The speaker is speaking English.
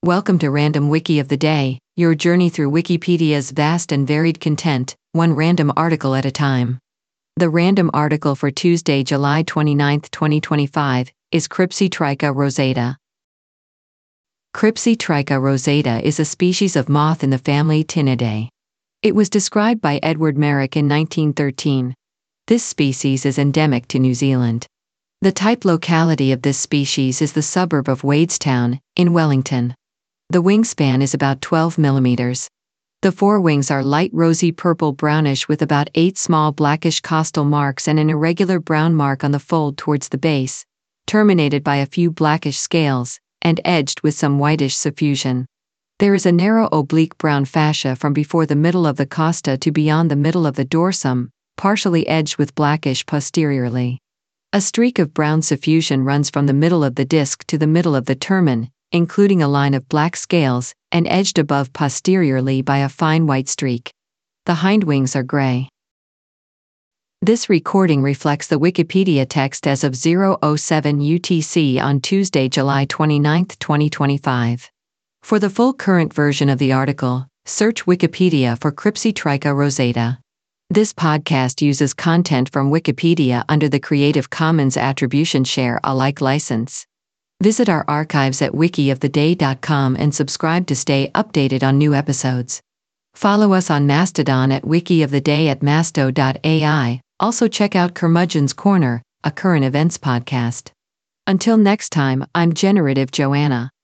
Welcome to Random Wiki of the Day, your journey through Wikipedia's vast and varied content, one random article at a time. The random article for Tuesday, July 29, 2025, is Crypsitricha rosata. Crypsitricha rosata is a species of moth in the family Ctenidae. It was described by Edward Merrick in 1913. This species is endemic to New Zealand. The type locality of this species is the suburb of Wadestown, in Wellington. The wingspan is about 12 millimeters. The forewings are light rosy purple-brownish with about 8 small blackish costal marks and an irregular brown mark on the fold towards the base, terminated by a few blackish scales, and edged with some whitish suffusion. There is a narrow oblique brown fascia from before the middle of the costa to beyond the middle of the dorsum, partially edged with blackish posteriorly. A streak of brown suffusion runs from the middle of the disc to the middle of the termen, including a line of black scales, and edged above posteriorly by a fine white streak. The hindwings are gray. This recording reflects the Wikipedia text as of 07 UTC on Tuesday, July 29, 2025. For the full current version of the article, search Wikipedia for Crypsitricha rosata. This podcast uses content from Wikipedia under the Creative Commons Attribution Share Alike license. Visit our archives at wikioftheday.com and subscribe to stay updated on new episodes. Follow us on Mastodon at wikioftheday@masto.ai. Also check out Curmudgeon's Corner, a current events podcast. Until next time, I'm Generative Joanna.